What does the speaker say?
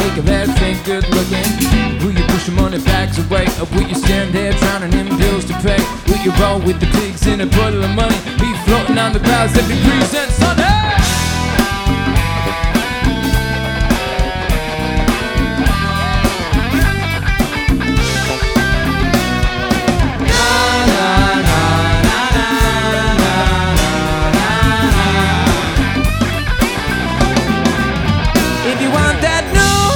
make of everything good looking? Will you push your money bags away? Or will you stand there drowning in bills to pay? Will you roll with the pigs in a puddle of money? Be floating on the clouds every breeze and Sunday?